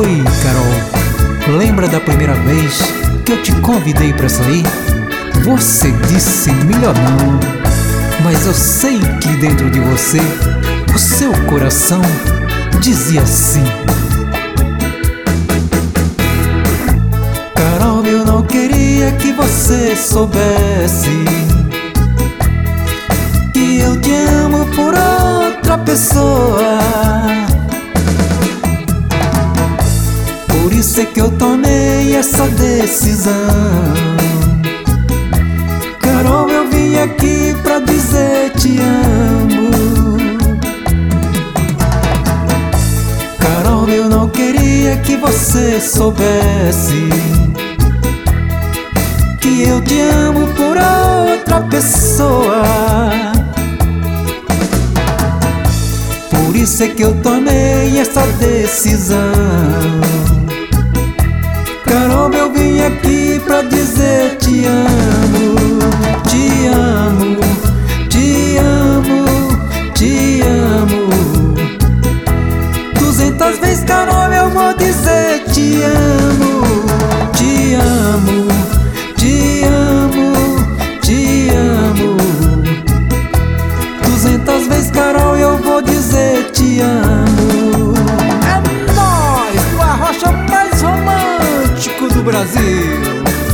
Oi, Carol, lembra da primeira vez que eu te convidei pra sair? Você disse melhor não, mas eu sei que dentro de você, o seu coração dizia sim. Carol, eu não queria que você soubesse que eu te amo por outra pessoa. Por isso é que eu tomei essa decisão. Carol, eu vim aqui pra dizer te amo. Carol, eu não queria que você soubesse que eu te amo por outra pessoa. Por isso é que eu tomei essa decisão. Carol, eu vim aqui pra dizer te amo. Te amo, te amo, te amo. 200 vezes, Carol, eu vou dizer te amo. Te amo, te amo, te amo. 200 vezes, Carol, eu vou dizer te amo. É nóis, o arrocha mais romântico do Brasil.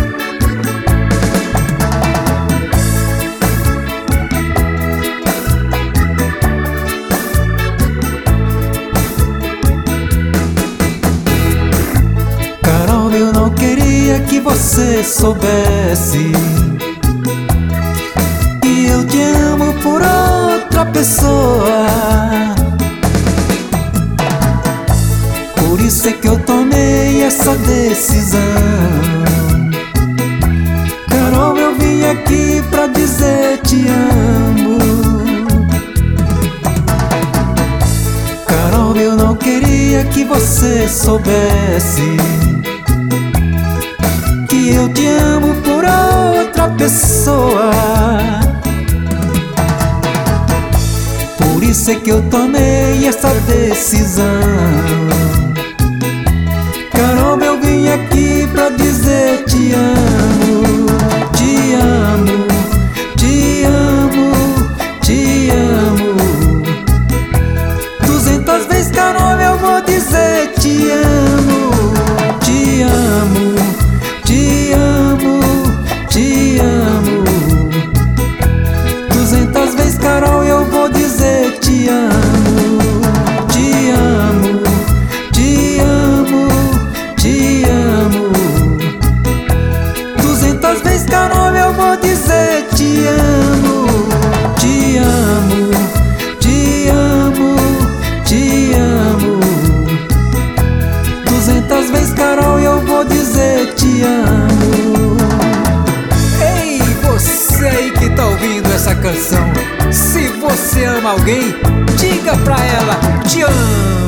Carol, eu não queria que você soubesse que eu te amo por outra pessoa. Por isso é que eu tomei essa decisão. Carol, eu vim aqui pra dizer te amo. Carol, eu não queria que você soubesse que eu te amo por outra pessoa. Por isso é que eu tomei essa decisão. Carol, eu vim aqui pra dizer te amo. Te amo, te amo, te amo. 200 vezes, Carol, eu vou dizer te amo. Te amo, te amo, te amo. 200 vezes, Carol, eu vou dizer te amo. Te amo, te amo, te amo. 200 vezes, Carol, eu vou dizer te amo. Te amo, te amo, te amo. 200 vezes, Carol, eu vou dizer te amo. Ei, você aí que tá ouvindo essa canção, se você ama alguém, diga pra ela te amo.